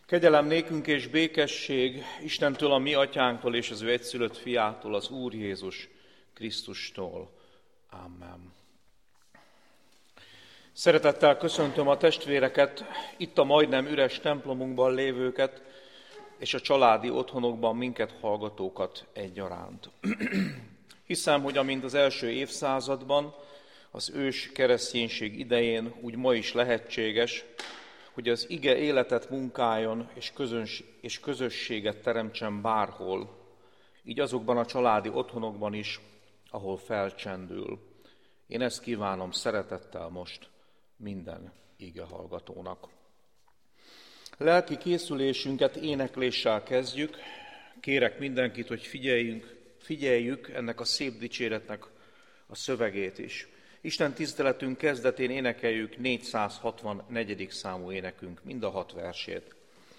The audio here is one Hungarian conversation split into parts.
Kegyelem nékünk és békesség Istentől, a mi atyánktól és az ő egyszülött fiától, az Úr Jézus Krisztustól. Amen. Szeretettel köszöntöm a testvéreket, itt a majdnem üres templomunkban lévőket, és a családi otthonokban minket hallgatókat egyaránt. Hiszem, hogy amint az első évszázadban, az ős kereszténység idején, úgy ma is lehetséges, hogy az ige életet munkáljon és közösséget teremtsen bárhol, így azokban a családi otthonokban is, ahol felcsendül. Én ezt kívánom szeretettel most minden igehallgatónak. Lelki készülésünket énekléssel kezdjük. Kérek mindenkit, hogy figyeljük ennek a szép dicséretnek a szövegét is. Isten tiszteletünk kezdetén énekeljük 464. számú énekünk, mind a 6 versét.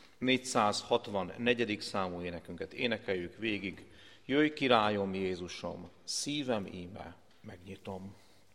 464. számú énekünket énekeljük végig. Jöjj, királyom Jézusom, szívem íme megnyitom.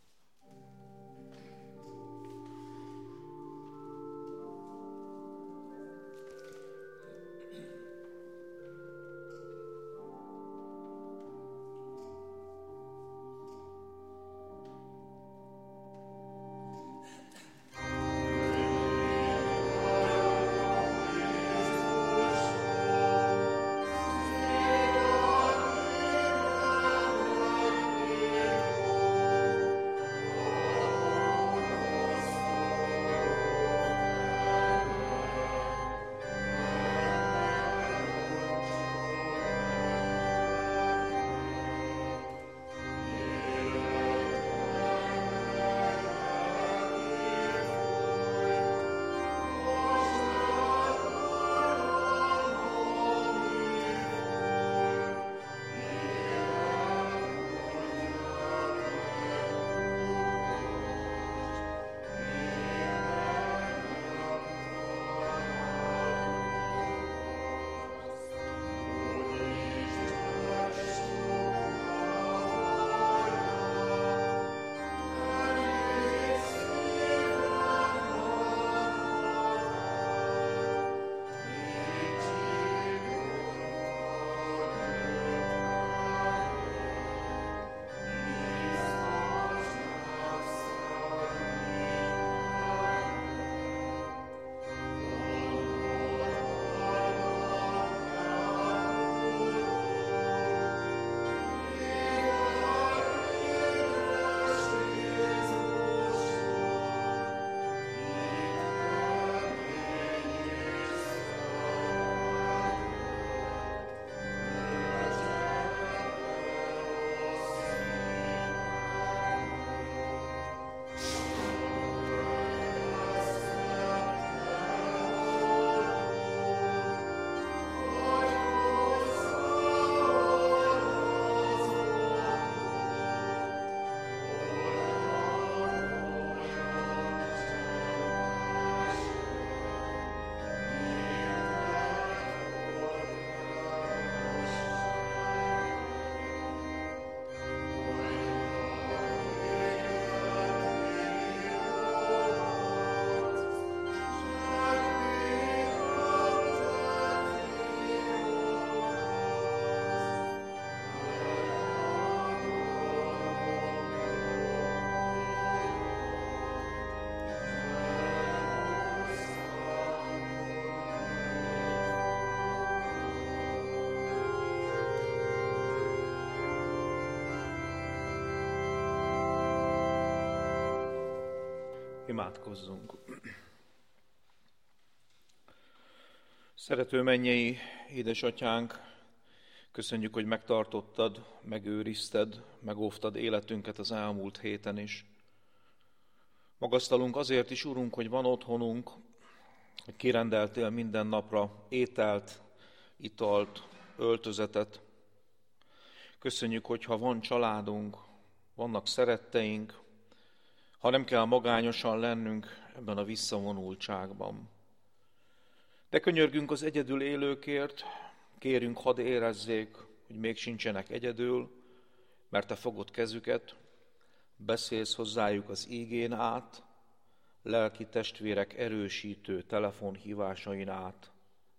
Imádkozzunk. Szerető mennyei édesatyánk, köszönjük, hogy megtartottad, megőrizted, megóvtad életünket az elmúlt héten is. Magasztalunk azért is, Urunk, hogy van otthonunk, hogy kirendeltél minden napra ételt, italt, öltözetet. Köszönjük, hogy ha van családunk, vannak szeretteink, ha nem kell magányosan lennünk ebben a visszavonultságban. De könyörgünk az egyedül élőkért, kérünk, hadd érezzék, hogy még sincsenek egyedül, mert te fogod kezüket, beszélsz hozzájuk az ígén át, lelki testvérek erősítő telefonhívásain át.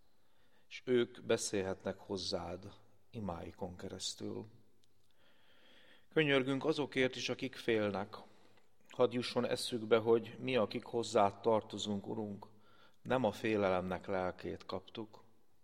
és ők beszélhetnek hozzád imáikon keresztül. Könyörgünk azokért is, akik félnek. Hadd jusson eszükbe, hogy mi, akik hozzád tartozunk, Urunk, nem a félelemnek lelkét kaptuk.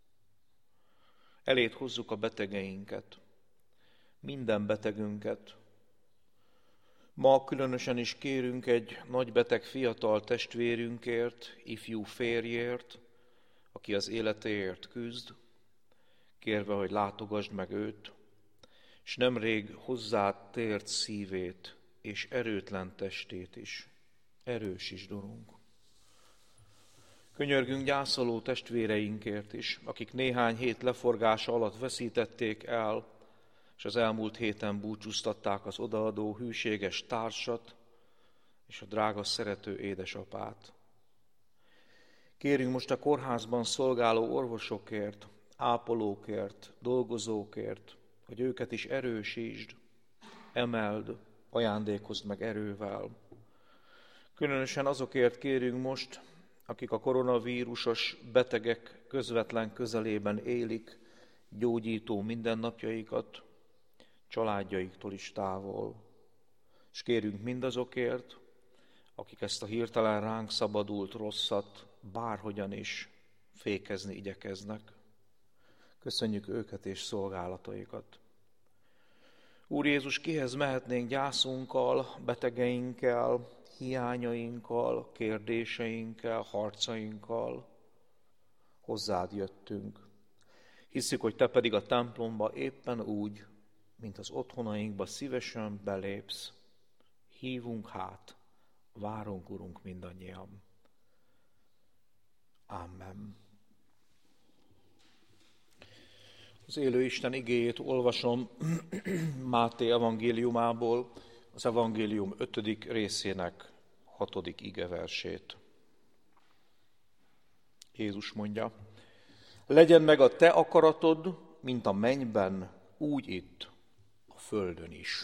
Eléd hozzuk a betegeinket, minden betegünket. Ma különösen is kérünk egy nagybeteg fiatal testvérünkért, ifjú férjért, aki az életéért küzd, kérve, hogy látogasd meg őt, és nemrég hozzád tért szívét és erőtlen testét is. Erősítsd, Urunk. Könyörgünk gyászoló testvéreinkért is, akik néhány hét leforgása alatt veszítették el, és az elmúlt héten búcsúztatták az odaadó hűséges társat és a drága szerető édesapát. Kérünk most a kórházban szolgáló orvosokért, ápolókért, dolgozókért, hogy őket is erősítsd, emeld, ajándékozd meg erővel. Különösen azokért kérünk most, akik a koronavírusos betegek közvetlen közelében élik gyógyító mindennapjaikat, családjaiktól is távol. És kérünk mindazokért, akik ezt a hirtelen ránk szabadult rosszat bárhogyan is fékezni igyekeznek. Köszönjük őket és szolgálataikat. Úr Jézus, kihez mehetnénk gyászunkkal, betegeinkkel, hiányainkkal, kérdéseinkkel, harcainkkal? Hozzád jöttünk. Hisszük, hogy Te pedig a templomba éppen úgy, mint az otthonainkba szívesen belépsz. Hívunk hát, várunk, Urunk, mindannyian. Amen. Az élő Isten igéjét olvasom Máté evangéliumából, az evangélium 5. részének 6. igeversét. Jézus mondja: legyen meg a te akaratod, mint a mennyben, úgy itt, a földön is.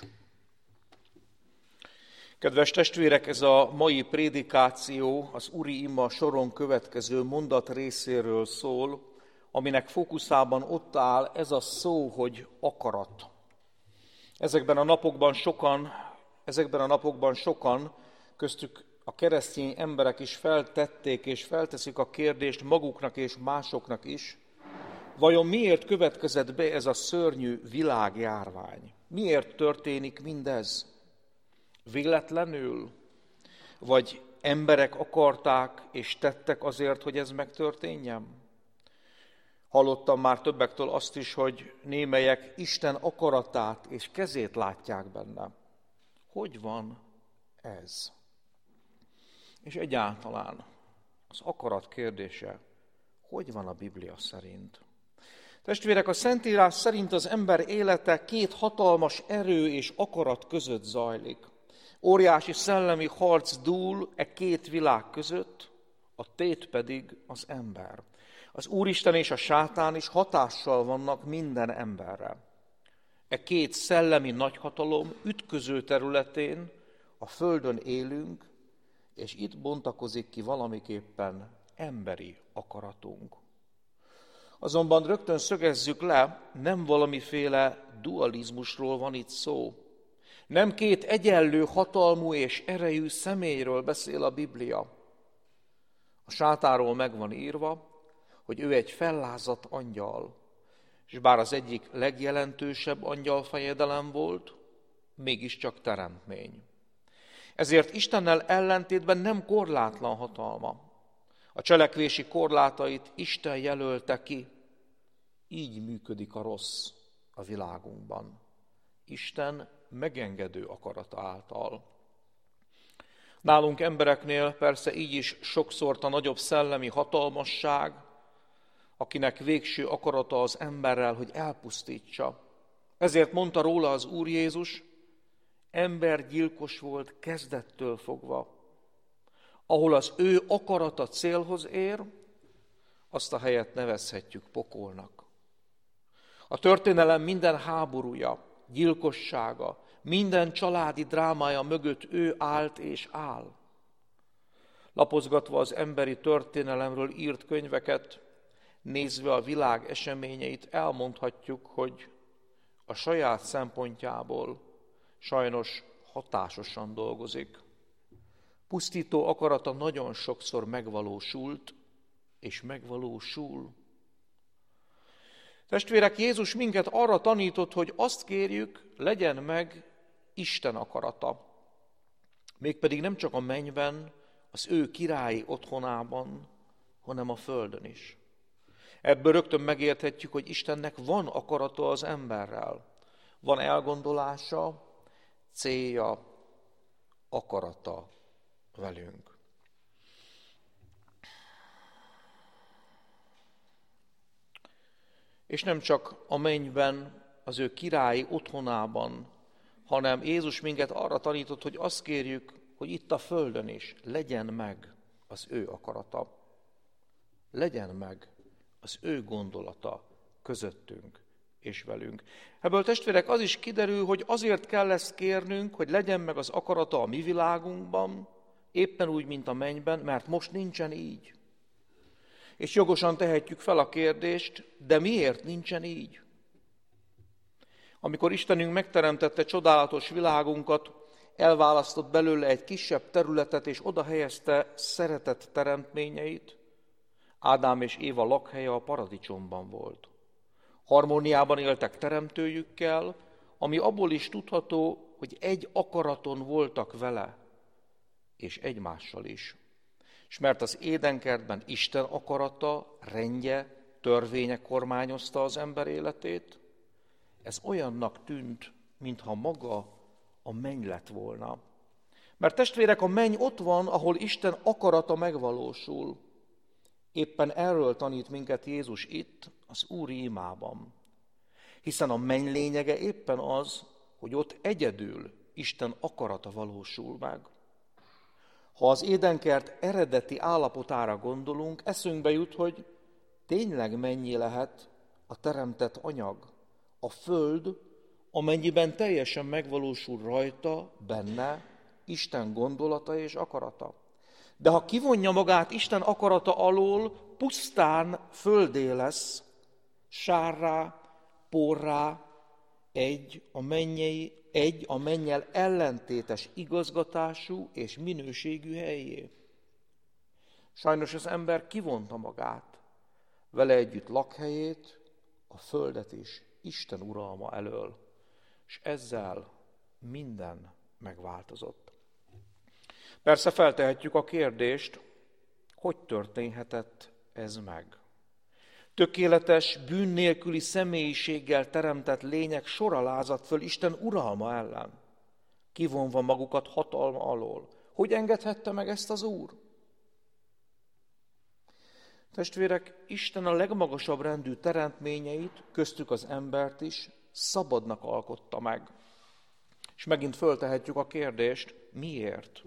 Kedves testvérek, ez a mai prédikáció az Uri ima soron következő mondat részéről szól, aminek fókuszában ott áll ez a szó, hogy akarat. Ezekben a napokban sokan, köztük a keresztény emberek is feltették és felteszik a kérdést maguknak és másoknak is, vajon miért következett be ez a szörnyű világjárvány? Miért történik mindez? Véletlenül? Vagy emberek akarták és tettek azért, hogy ez megtörténjen? Hallottam már többektől azt is, hogy némelyek Isten akaratát és kezét látják benne. Hogy van ez? És egyáltalán az akarat kérdése, hogy van a Biblia szerint? Testvérek, a Szentírás szerint az ember élete két hatalmas erő és akarat között zajlik. Óriási szellemi harc dúl e két világ között, a tét pedig az ember. Az Úristen és a sátán is hatással vannak minden emberre. E két szellemi nagyhatalom ütköző területén a földön élünk, és itt bontakozik ki valamiképpen emberi akaratunk. Azonban rögtön szögezzük le, nem valamiféle dualizmusról van itt szó. Nem két egyenlő hatalmú és erejű személyről beszél a Biblia. A sátáról meg van írva, hogy ő egy fellázadt angyal, és bár az egyik legjelentősebb angyalfejedelem volt, mégiscsak teremtmény. Ezért Istennel ellentétben nem korlátlan hatalma. A cselekvési korlátait Isten jelölte ki, így működik a rossz a világunkban. Isten megengedő akarata által. Nálunk embereknél persze így is sokszor a nagyobb szellemi hatalmasság, akinek végső akarata az emberrel, hogy elpusztítsa. Ezért mondta róla az Úr Jézus, embergyilkos volt kezdettől fogva. Ahol az ő akarata célhoz ér, azt a helyet nevezhetjük pokolnak. A történelem minden háborúja, gyilkossága, minden családi drámája mögött ő állt és áll. Lapozgatva az emberi történelemről írt könyveket, nézve a világ eseményeit elmondhatjuk, hogy a saját szempontjából sajnos hatásosan dolgozik. Pusztító akarata nagyon sokszor megvalósult, és megvalósul. Testvérek, Jézus minket arra tanított, hogy azt kérjük, legyen meg Isten akarata. Mégpedig nem csak a mennyben, az ő királyi otthonában, hanem a földön is. Ebből rögtön megérthetjük, hogy Istennek van akarata az emberrel. Van elgondolása, célja, akarata velünk. És nem csak a mennyben, az ő királyi otthonában, hanem Jézus minket arra tanított, hogy azt kérjük, hogy itt a földön is legyen meg az ő akarata. Legyen meg az ő gondolata közöttünk és velünk. Ebből testvérek az is kiderül, hogy azért kell ezt kérnünk, hogy legyen meg az akarata a mi világunkban, éppen úgy, mint a mennyben, mert most nincsen így. És jogosan tehetjük fel a kérdést, de miért nincsen így? Amikor Istenünk megteremtette csodálatos világunkat, elválasztott belőle egy kisebb területet, és oda helyezte szeretett teremtményeit, Ádám és Éva lakhelye a paradicsomban volt. Harmóniában éltek teremtőjükkel, ami abból is tudható, hogy egy akaraton voltak vele, és egymással is. És mert az édenkertben Isten akarata, rendje, törvénye kormányozta az ember életét, ez olyannak tűnt, mintha maga a menny lett volna. Mert testvérek, a menny ott van, ahol Isten akarata megvalósul. Éppen erről tanít minket Jézus itt, az Úri imában. Hiszen a menny lényege éppen az, hogy ott egyedül Isten akarata valósul meg. Ha az édenkert eredeti állapotára gondolunk, eszünkbe jut, hogy tényleg mennyi lehet a teremtett anyag, a föld, amennyiben teljesen megvalósul rajta, benne Isten gondolata és akarata. De ha kivonja magát Isten akarata alól, pusztán földé lesz, sárrá, porrá, egy a mennyel ellentétes igazgatású és minőségű helyé. Sajnos az ember kivonta magát, vele együtt lakhelyét, a földet is Isten uralma elől, és ezzel minden megváltozott. Persze feltehetjük a kérdést, hogy történhetett ez meg? Tökéletes, bűn nélküli személyiséggel teremtett lények sora lázadt föl Isten uralma ellen, kivonva magukat hatalma alól. Hogy engedhette meg ezt az Úr? Testvérek, Isten a legmagasabb rendű teremtményeit, köztük az embert is, szabadnak alkotta meg. És megint föltehetjük a kérdést, miért?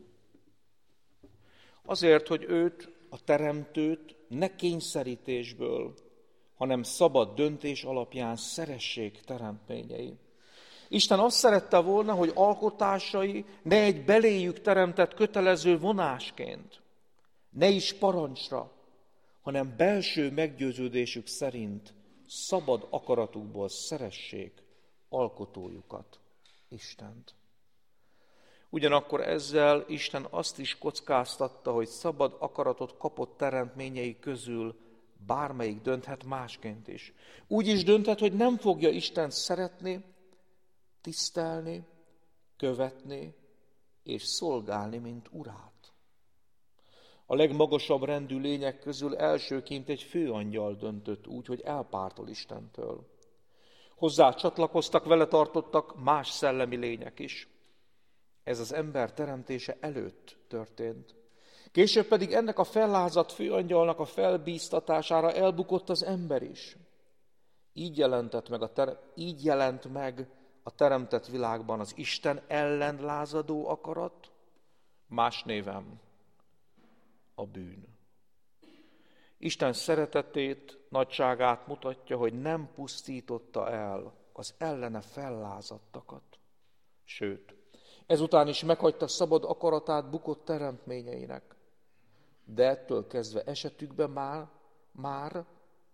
Azért, hogy őt, a teremtőt ne kényszerítésből, hanem szabad döntés alapján szeressék teremtményei. Isten azt szerette volna, hogy alkotásai ne egy beléjük teremtett kötelező vonásként, ne is parancsra, hanem belső meggyőződésük szerint szabad akaratukból szeressék alkotójukat, Istent. Ugyanakkor ezzel Isten azt is kockáztatta, hogy szabad akaratot kapott teremtményei közül bármelyik dönthet másként is. Úgy is dönthet, hogy nem fogja Istent szeretni, tisztelni, követni és szolgálni, mint urát. A legmagasabb rendű lények közül elsőként egy főangyal döntött úgy, hogy elpártol Istentől. Hozzá csatlakoztak, vele tartottak más szellemi lények is. Ez az ember teremtése előtt történt. Később pedig ennek a fellázadt főangyalnak a felbíztatására elbukott az ember is. Így jelent meg a teremtett világban az Isten ellen lázadó akarat, más néven a bűn. Isten szeretetét, nagyságát mutatja, hogy nem pusztította el az ellene fellázadtakat. Sőt, ezután is meghagyta szabad akaratát bukott teremtményeinek. De ettől kezdve esetükben már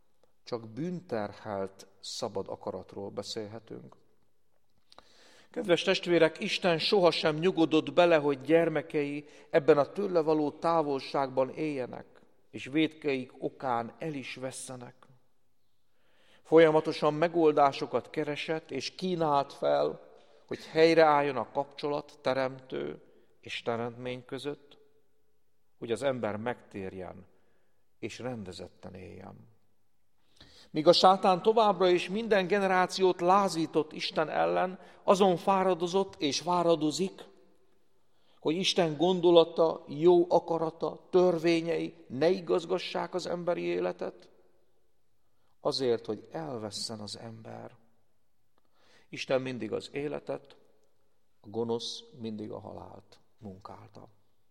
csak bűnterhelt szabad akaratról beszélhetünk. Kedves testvérek, Isten sohasem nyugodott bele, hogy gyermekei ebben a tőle való távolságban éljenek, és vétkeik okán el is vesszenek. Folyamatosan megoldásokat keresett, és kínált fel, hogy helyreálljon a kapcsolat teremtő és teremtmény között, hogy az ember megtérjen és rendezetten éljen. Míg a sátán továbbra is minden generációt lázított Isten ellen, azon fáradozott és fáradozik, hogy Isten gondolata, jó akarata, törvényei ne igazgassák az emberi életet, azért, hogy elvesszen az ember. Isten mindig az életet, a gonosz mindig a halált munkálta.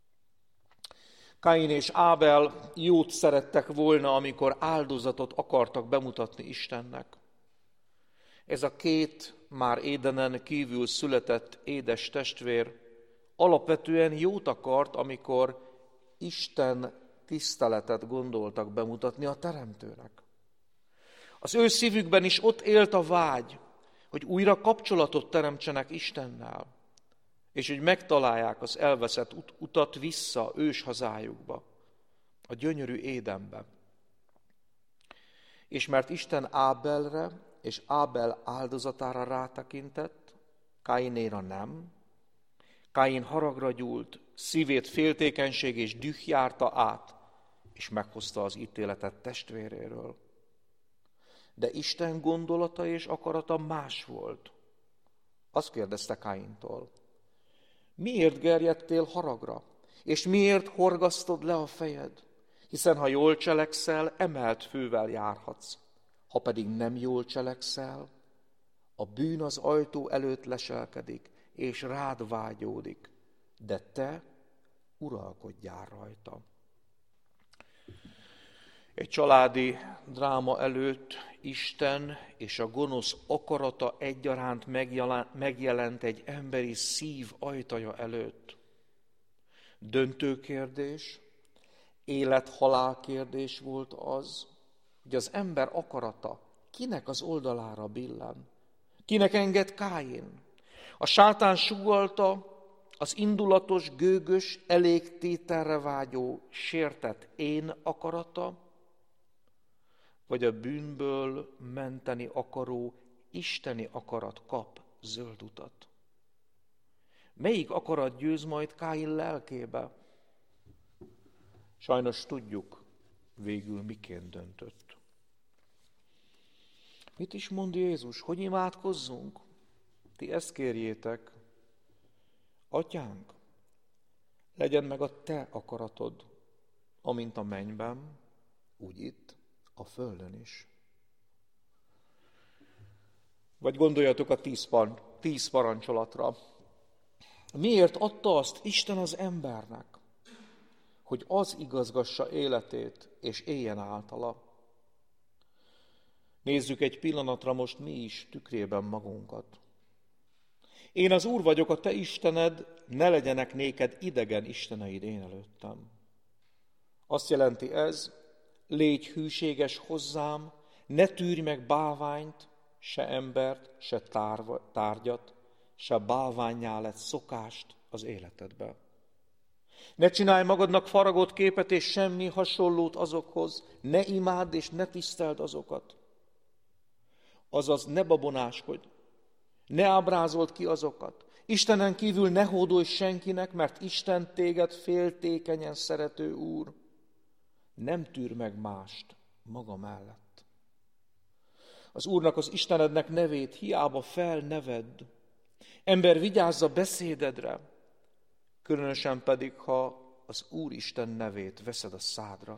Káin és Ábel jót szerettek volna, amikor áldozatot akartak bemutatni Istennek. Ez a két már Édenen kívül született édes testvér alapvetően jót akart, amikor Isten tiszteletet gondoltak bemutatni a Teremtőnek. Az ő szívükben is ott élt a vágy, hogy újra kapcsolatot teremtsenek Istennel, és hogy megtalálják az elveszett utat vissza őshazájukba, a gyönyörű Édenbe. És mert Isten Ábelre és Ábel áldozatára rátekintett, Káinéra nem, Káin haragra gyúlt, szívét féltékenység és düh járta át, és meghozta az ítéletet testvéréről. De Isten gondolata és akarata más volt. Azt kérdezte Káintól: miért gerjedtél haragra, és miért horgasztod le a fejed? Hiszen ha jól cselekszel, emelt fővel járhatsz. Ha pedig nem jól cselekszel, a bűn az ajtó előtt leselkedik, és rád vágyódik, de te uralkodjál rajta. Egy családi dráma előtt Isten és a gonosz akarata egyaránt megjelent egy emberi szív ajtaja előtt. Döntő kérdés, élet-halál kérdés volt az, hogy az ember akarata kinek az oldalára billen, kinek enged Káin. A sátán sugallta az indulatos, gőgös, elégtételre vágyó, sértett én akarata, vagy a bűnből menteni akaró isteni akarat kap zöld utat. Melyik akarat győz majd Káin lelkébe? Sajnos tudjuk, végül miként döntött. Mit is mond Jézus? Hogy imádkozzunk? Ti ezt kérjétek: Atyánk, legyen meg a te akaratod, amint a mennyben, úgy itt, a földön is. Vagy gondoljatok a 10 parancsolatra. Miért adta azt Isten az embernek, hogy az igazgassa életét, és éljen általa? Nézzük egy pillanatra most mi is tükrében magunkat. Én az Úr vagyok, a te Istened, ne legyenek néked idegen isteneid én előttem. Azt jelenti ez: légy hűséges hozzám, ne tűrj meg bálványt, se embert, se tárgyat, se bálvánnyá lett szokást az életedbe. Ne csinálj magadnak faragott képet és semmi hasonlót azokhoz, ne imádd és ne tiszteld azokat. Azaz ne babonáskodj, ne ábrázold ki azokat. Istenen kívül ne hódolj senkinek, mert Isten téged féltékenyen szerető Úr. Nem tűr meg mást maga mellett. Az Úrnak, az Istenednek nevét hiába felnevedd. Ember, vigyázz a beszédedre, különösen pedig, ha az Úristen nevét veszed a szádra.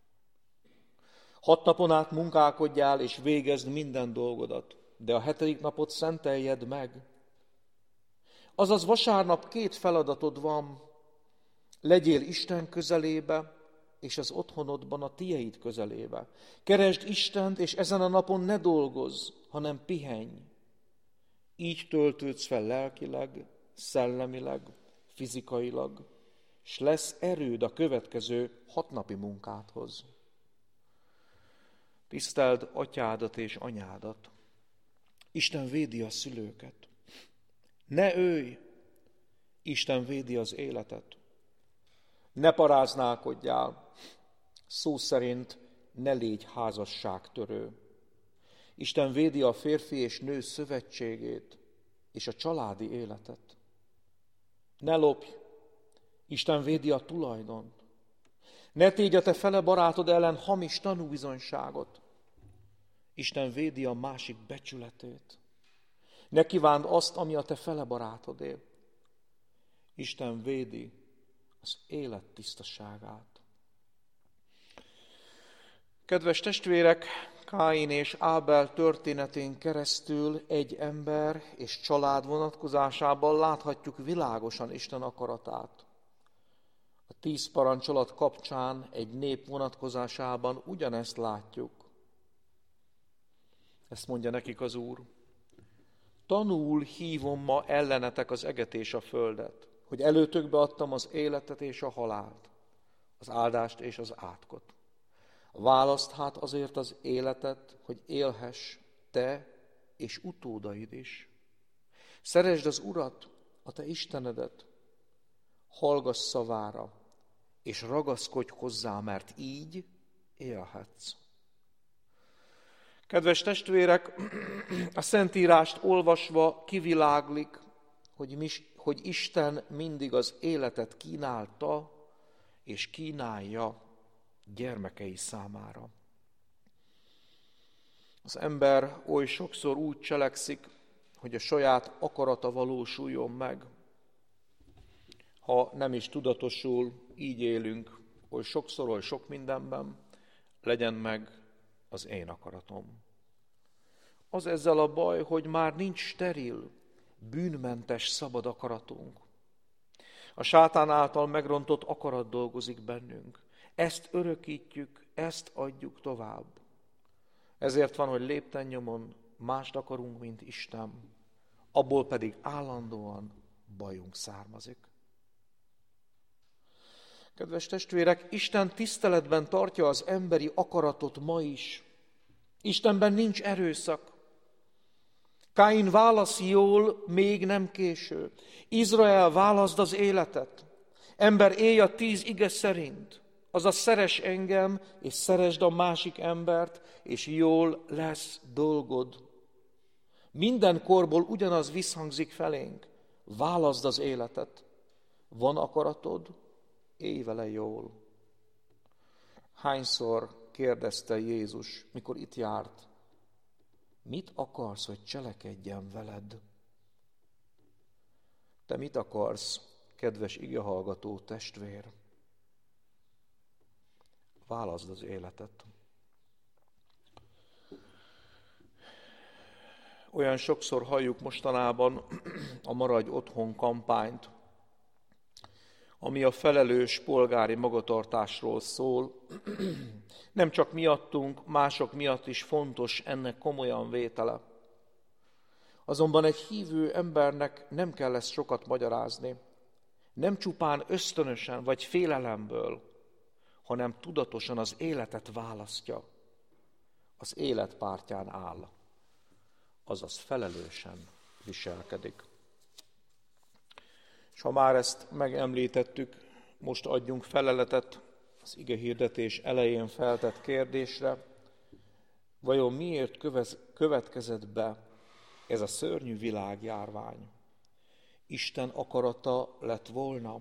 6 napon át munkálkodjál és végezd minden dolgodat, de a 7. napot szenteljed meg. Azaz vasárnap 2 feladatod van: legyél Isten közelébe, és az otthonodban a tieid közelébe. Keresd Istent, és ezen a napon ne dolgozz, hanem pihenj. Így töltődsz fel lelkileg, szellemileg, fizikailag, s lesz erőd a következő 6 napi munkádhoz. Tiszteld atyádat és anyádat. Isten védi a szülőket. Ne ölj! Isten védi az életet. Ne paráználkodjál. Szó szerint ne légy házasságtörő. Isten védi a férfi és nő szövetségét és a családi életet. Ne lopj! Isten védi a tulajdont. Ne tégy a te fele barátod ellen hamis tanúbizonyságot. Isten védi a másik becsületét. Ne kívánd azt, ami a te fele barátodé. Isten védi az élet tisztaságát. Kedves testvérek, Káin és Ábel történetén keresztül egy ember és család vonatkozásában láthatjuk világosan Isten akaratát. A 10 parancsolat kapcsán egy nép vonatkozásában ugyanezt látjuk. Ezt mondja nekik az Úr. Tanul hívom ma ellenetek az eget és a földet, hogy előtökbe adtam az életet és a halált, az áldást és az átkot. Válaszd hát azért az életet, hogy élhess te és utódaid is. Szeresd az Urat, a te Istenedet, hallgass szavára, és ragaszkodj hozzá, mert így élhetsz. Kedves testvérek, a Szentírást olvasva kiviláglik, hogy Isten mindig az életet kínálta és kínálja gyermekei számára. Az ember oly sokszor úgy cselekszik, hogy a saját akarata valósuljon meg. Ha nem is tudatosul, így élünk, oly sokszor, oly sok mindenben, legyen meg az én akaratom. Az ezzel a baj, hogy már nincs steril, bűnmentes, szabad akaratunk. A sátán által megrontott akarat dolgozik bennünk. Ezt örökítjük, ezt adjuk tovább. Ezért van, hogy lépten nyomon mást akarunk, mint Isten, abból pedig állandóan bajunk származik. Kedves testvérek, Isten tiszteletben tartja az emberi akaratot ma is. Istenben nincs erőszak. Káin válasz jól, még nem késő. Izrael, válaszd az életet. Ember, élj a 10 ige szerint. Azaz szeress engem, és szeresd a másik embert, és jól lesz dolgod. Minden korból ugyanaz visszhangzik felénk. Válaszd az életet. Van akaratod? Élj vele jól. Hányszor kérdezte Jézus, mikor itt járt, mit akarsz, hogy cselekedjem veled? Te mit akarsz, kedves igehallgató testvér? Válaszd az életet. Olyan sokszor halljuk mostanában a Maradj otthon kampányt, ami a felelős polgári magatartásról szól. Nem csak miattunk, mások miatt is fontos ennek komolyan vétele. Azonban egy hívő embernek nem kell ezt sokat magyarázni. Nem csupán ösztönösen vagy félelemből, hanem tudatosan az életet választja. Az élet pártján áll, azaz felelősen viselkedik. És ha már ezt megemlítettük, most adjunk feleletet az igehirdetés elején feltett kérdésre, vajon miért következett be ez a szörnyű világjárvány? Isten akarata lett volna?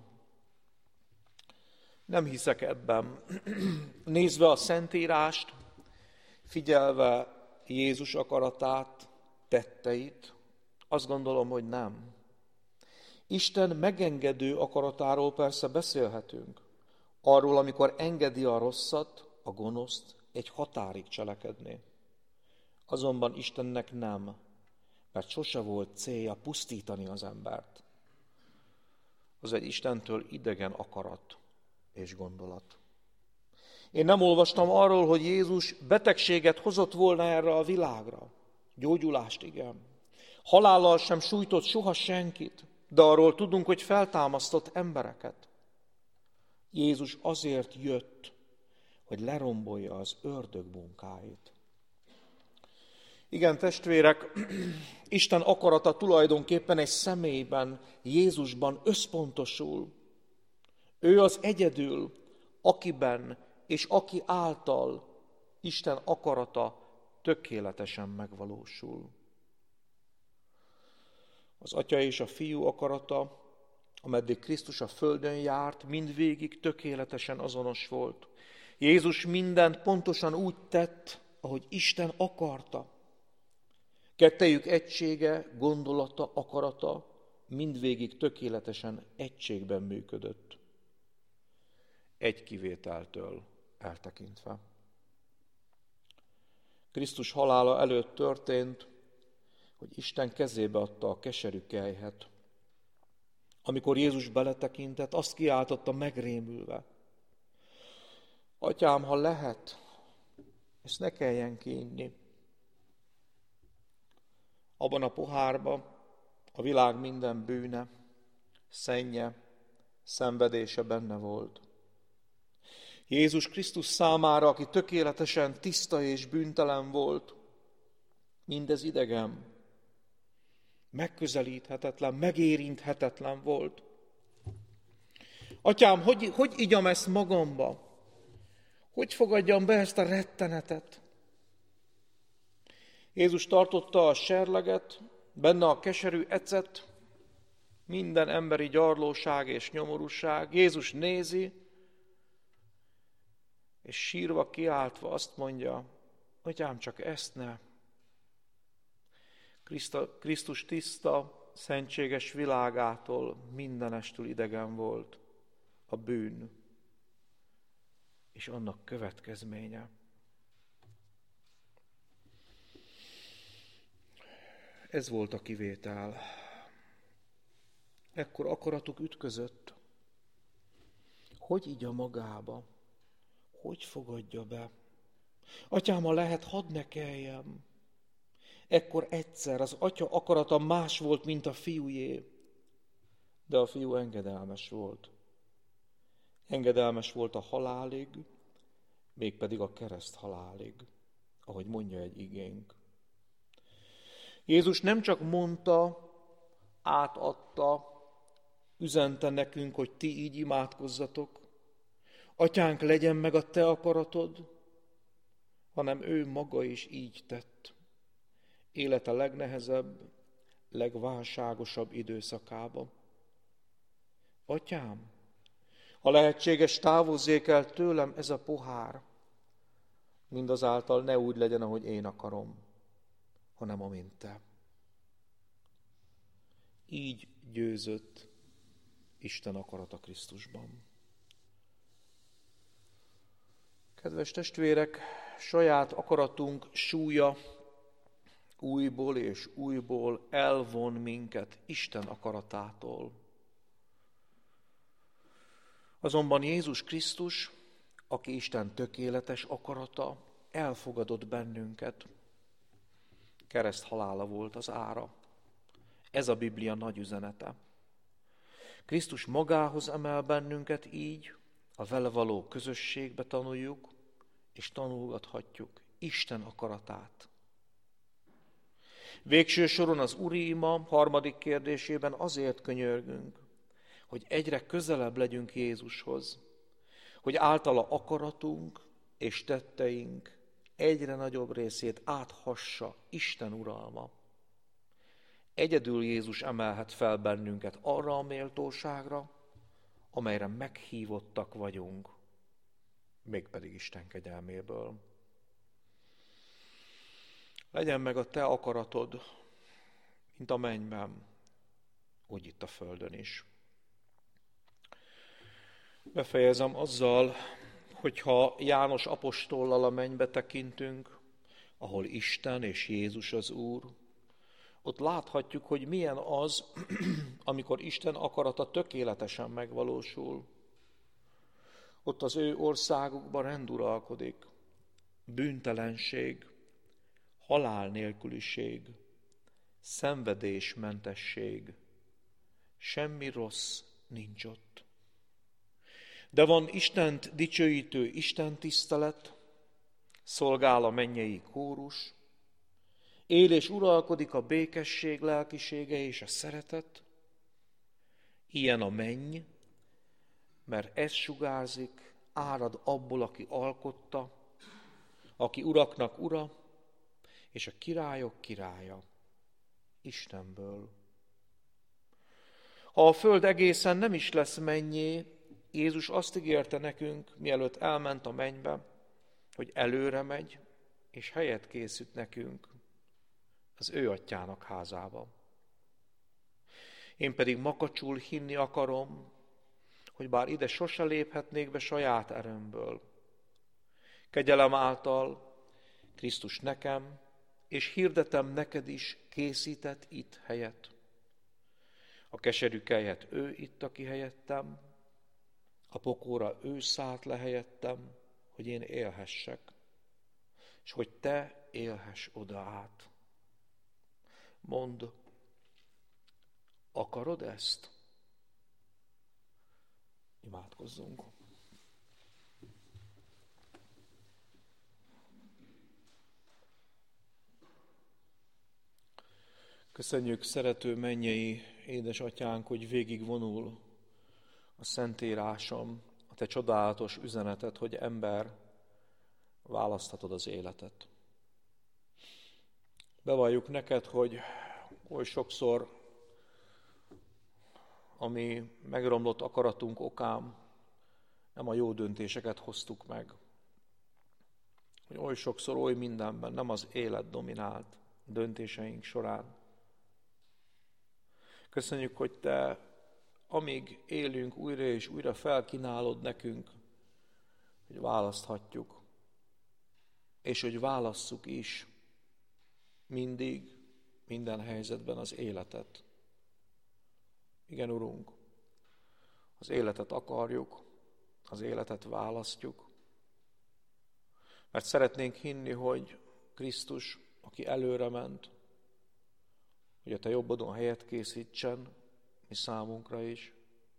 Nem hiszek ebben. Nézve a Szentírást, figyelve Jézus akaratát, tetteit, azt gondolom, hogy nem. Isten megengedő akaratáról persze beszélhetünk. Arról, amikor engedi a rosszat, a gonoszt egy határig cselekedni. Azonban Istennek nem, mert sose volt célja pusztítani az embert. Az egy Istentől idegen akarat és gondolat. Én nem olvastam arról, hogy Jézus betegséget hozott volna erre a világra. Gyógyulást, igen. Halállal sem sújtott soha senkit, de arról tudunk, hogy feltámasztott embereket. Jézus azért jött, hogy lerombolja az ördög munkáit. Igen, testvérek, Isten akarata tulajdonképpen egy személyben, Jézusban összpontosul. Ő az egyedül, akiben és aki által Isten akarata tökéletesen megvalósul. Az Atya és a Fiú akarata, ameddig Krisztus a földön járt, mindvégig tökéletesen azonos volt. Jézus mindent pontosan úgy tett, ahogy Isten akarta. Kettejük egysége, gondolata, akarata mindvégig tökéletesen egységben működött. Egy kivételtől eltekintve. Krisztus halála előtt történt, hogy Isten kezébe adta a keserű kelyhet. Amikor Jézus beletekintett, azt kiáltotta megrémülve: Atyám, ha lehet, ezt ne kelljen kiinni. Abban a pohárban a világ minden bűne, szennye, szenvedése benne volt. Jézus Krisztus számára, aki tökéletesen tiszta és bűntelen volt, mindez idegen, megközelíthetetlen, megérinthetetlen volt. Atyám, hogy igyam ezt magamba? Hogy fogadjam be ezt a rettenetet? Jézus tartotta a serleget, benne a keserű ecet, minden emberi gyarlóság és nyomorúság. Jézus nézi, és sírva kiáltva azt mondja: Atyám, csak ezt ne. Krisztus tiszta, szentséges világától mindenestül idegen volt a bűn és annak következménye. Ez volt a kivétel. Ekkor akaratuk ütközött. Hogy igya magába? Hogy fogadja be? Atyám, ha lehet, hadd ne kelljem. Ekkor egyszer az atya akarata más volt, mint a fiújé, de a fiú engedelmes volt. Engedelmes volt a halálig, mégpedig a kereszt halálig, ahogy mondja egy igénk. Jézus nem csak mondta, átadta, üzente nekünk, hogy ti így imádkozzatok, Atyánk, legyen meg a te akaratod, hanem ő maga is így tett. Élete legnehezebb, legválságosabb időszakában. Atyám, ha lehetséges, távozzék el tőlem ez a pohár, mindazáltal ne úgy legyen, ahogy én akarom, hanem amint te. Így győzött Isten akarata Krisztusban. Kedves testvérek, saját akaratunk súlya újból és újból elvon minket Isten akaratától. Azonban Jézus Krisztus, aki Isten tökéletes akarata, elfogadott bennünket. Kereszt halála volt az ára. Ez a Biblia nagy üzenete. Krisztus magához emel bennünket, így a vele való közösségbe tanuljuk, és tanulgathatjuk Isten akaratát. Végső soron az Uri ima 3. kérdésében azért könyörgünk, hogy egyre közelebb legyünk Jézushoz, hogy általa akaratunk és tetteink egyre nagyobb részét áthassa Isten uralma. Egyedül Jézus emelhet fel bennünket arra a méltóságra, amelyre meghívottak vagyunk, mégpedig Isten kegyelméből. Legyen meg a te akaratod, mint a mennyben, úgy itt a földön is. Befejezem azzal, hogyha János apostollal a mennybe tekintünk, ahol Isten és Jézus az Úr, ott láthatjuk, hogy milyen az, amikor Isten akarata tökéletesen megvalósul. Ott az ő országukban rend uralkodik, bűntelenség, halál nélküliség, szenvedésmentesség, semmi rossz nincs ott. De van Istent dicsőítő Isten tisztelet, szolgál a mennyei kórus, Él és uralkodik a békesség lelkisége és a szeretet. Ilyen a menny, mert ez sugárzik, árad abból, aki alkotta, aki uraknak ura, és a királyok királya, Istenből. Ha a föld egészen nem is lesz mennyé, Jézus azt ígérte nekünk, mielőtt elment a mennybe, hogy előre megy, és helyet készít nekünk az ő atyának házába. Én pedig makacsul hinni akarom, hogy bár ide sose léphetnék be saját erőmből, kegyelem által Krisztus nekem, és hirdetem neked is, készített itt helyet. A keserű kelyet ő itta ki helyettem, a pokóra ő szállt le helyettem, hogy én élhessek, és hogy te élhess oda át. Mondd, akarod ezt? Imádkozzunk. Köszönjük, szerető mennyei édesatyánk, hogy végigvonul a Szentírásom, a te csodálatos üzenetet, hogy ember, választhatod az életet. Bevalljuk neked, hogy oly sokszor, ami megromlott akaratunk okán, nem a jó döntéseket hoztuk meg. Hogy oly sokszor, oly mindenben nem az élet dominált döntéseink során. Köszönjük, hogy te, amíg élünk, újra és újra felkínálod nekünk, hogy választhatjuk, és hogy válasszuk is mindig, minden helyzetben az életet. Igen, Urunk, az életet akarjuk, az életet választjuk, mert szeretnénk hinni, hogy Krisztus, aki előre ment, hogy a te jobbodon helyet készítsen, mi számunkra is.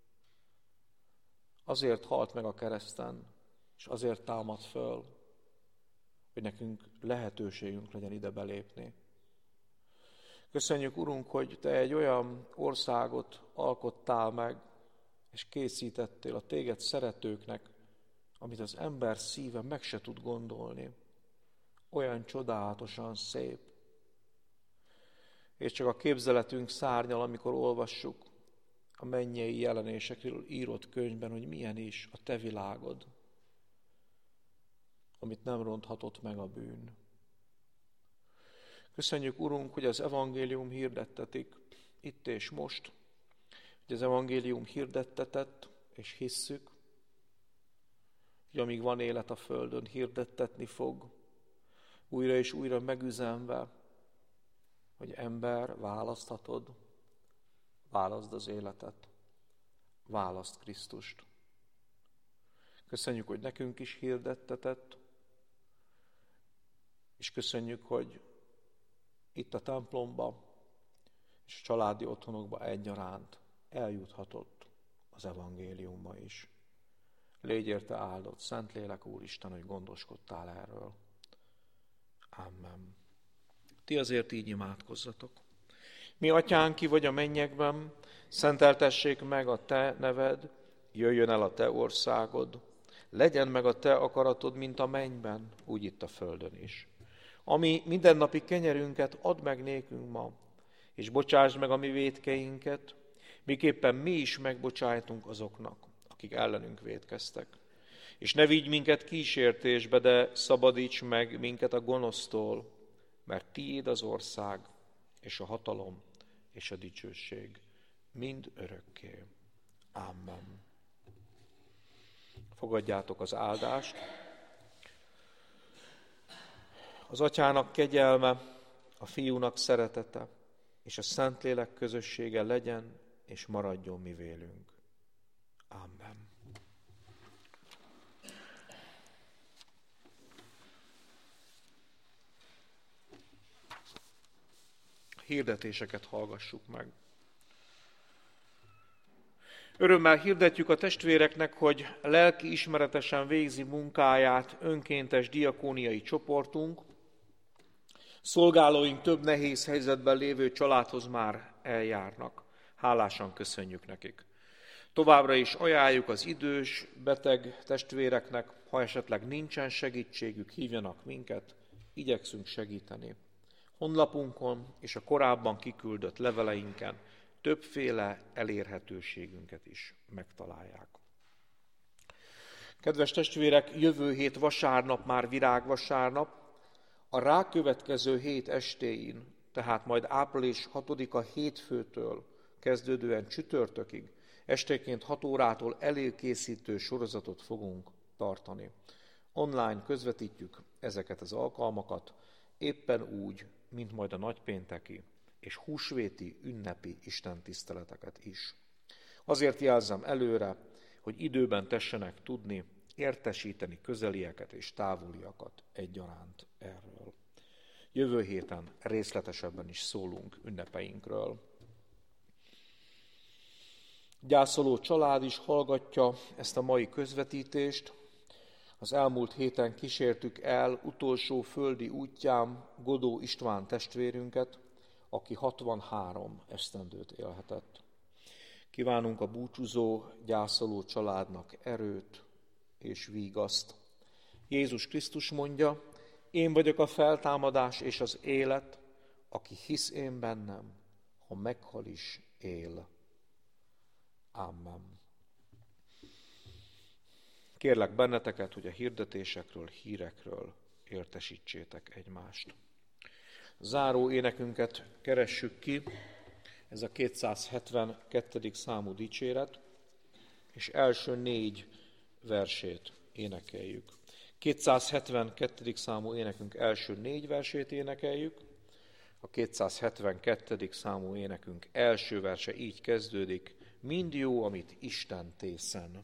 Azért halt meg a kereszten, és azért támad föl, hogy nekünk lehetőségünk legyen ide belépni. Köszönjük, Urunk, hogy te egy olyan országot alkottál meg, és készítettél a téged szeretőknek, amit az ember szíve meg se tud gondolni. Olyan csodálatosan szép. És csak a képzeletünk szárnyal, amikor olvassuk a mennyei jelenésekről írott könyvben, hogy milyen is a te világod, amit nem ronthatott meg a bűn. Köszönjük, Urunk, hogy az evangélium hirdettetik itt és most, hogy az evangélium hirdettetett, és hisszük, hogy amíg van élet a földön, hirdettetni fog, újra és újra megüzenve, hogy ember, választhatod, válaszd az életet, válaszd Krisztust. Köszönjük, hogy nekünk is hirdettetett, és köszönjük, hogy itt a templomba és a családi otthonokba egyaránt eljuthatott az evangéliumba is. Légy érte áldott, Szentlélek Úristen, hogy gondoskodtál erről. Amen. Ti azért így imádkozzatok. Mi atyánk, ki vagy a mennyekben, szenteltessék meg a te neved, jöjjön el a te országod, legyen meg a te akaratod, mint a mennyben, úgy itt a földön is. Ami mindennapi kenyerünket add meg nékünk ma, és bocsásd meg a mi vétkeinket, miképpen mi is megbocsájtunk azoknak, akik ellenünk vétkeztek. És ne vigy minket kísértésbe, de szabadíts meg minket a gonosztól, mert tiéd az ország, és a hatalom, és a dicsőség mind örökké. Amen. Fogadjátok az áldást. Az Atyának kegyelme, a Fiúnak szeretete, és a Szentlélek közössége legyen, és maradjon mi vélünk. Amen. Hirdetéseket hallgassuk meg. Örömmel hirdetjük a testvéreknek, hogy lelki ismeretesen végzi munkáját önkéntes diakóniai csoportunk. Szolgálóink több nehéz helyzetben lévő családhoz már eljárnak. Hálásan köszönjük nekik. Továbbra is ajánljuk az idős, beteg testvéreknek, ha esetleg nincsen segítségük, hívjanak minket, igyekszünk segíteni. Honlapunkon és a korábban kiküldött leveleinken többféle elérhetőségünket is megtalálják. Kedves testvérek, jövő hét vasárnap már virágvasárnap, a rákövetkező hét estéin, tehát majd április 6-a hétfőtől kezdődően csütörtökig, esténként 6 órától előkészítő sorozatot fogunk tartani. Online közvetítjük ezeket az alkalmakat, éppen úgy, mint majd a nagypénteki és húsvéti ünnepi istentiszteleteket is. Azért jelzem előre, hogy időben tessenek tudni értesíteni közelieket és távoliakat egyaránt erről. Jövő héten részletesebben is szólunk ünnepeinkről. Gyászoló család is hallgatja ezt a mai közvetítést. Az elmúlt héten kísértük el utolsó földi útján Godó István testvérünket, aki 63 esztendőt élhetett. Kívánunk a búcsúzó, gyászoló családnak erőt és vígaszt. Jézus Krisztus mondja, én vagyok a feltámadás és az élet, aki hisz én bennem, ha meghal is, él. Amen. Kérlek benneteket, hogy a hirdetésekről, hírekről értesítsétek egymást. Záró énekünket keressük ki, ez a 272. számú dicséret, és első 4 versét énekeljük. 272. számú énekünk első 4 versét énekeljük, a 272. számú énekünk első verse így kezdődik, mind jó, amit Isten tészen.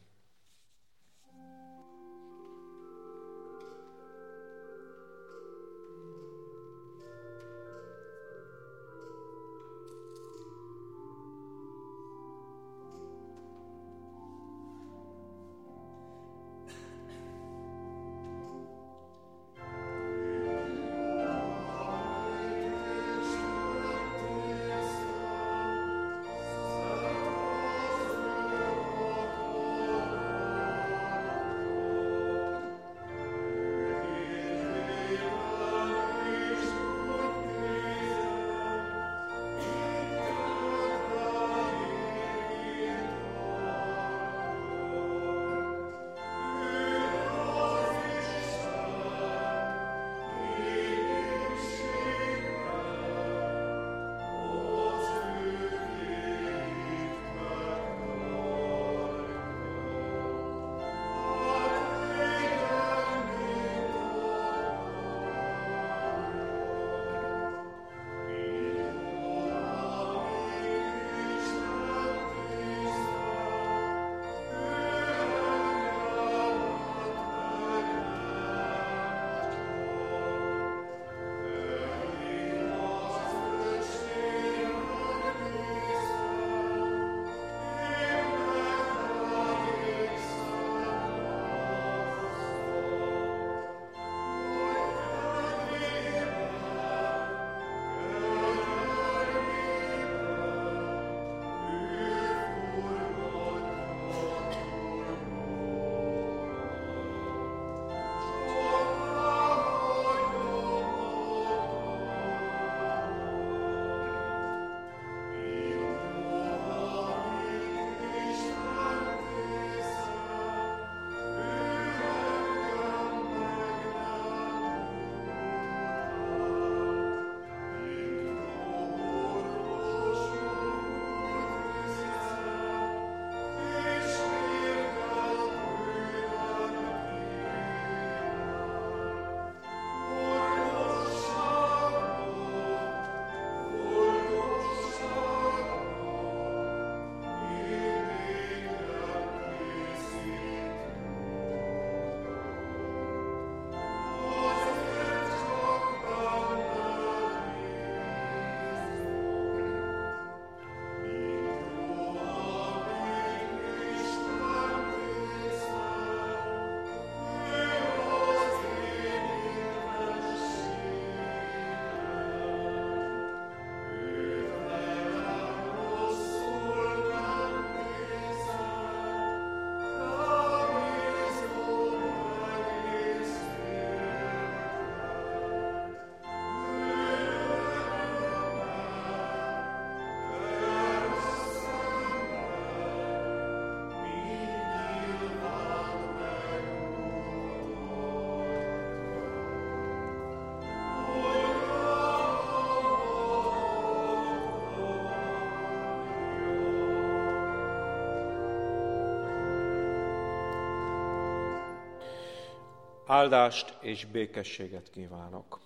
Áldást és békességet kívánok.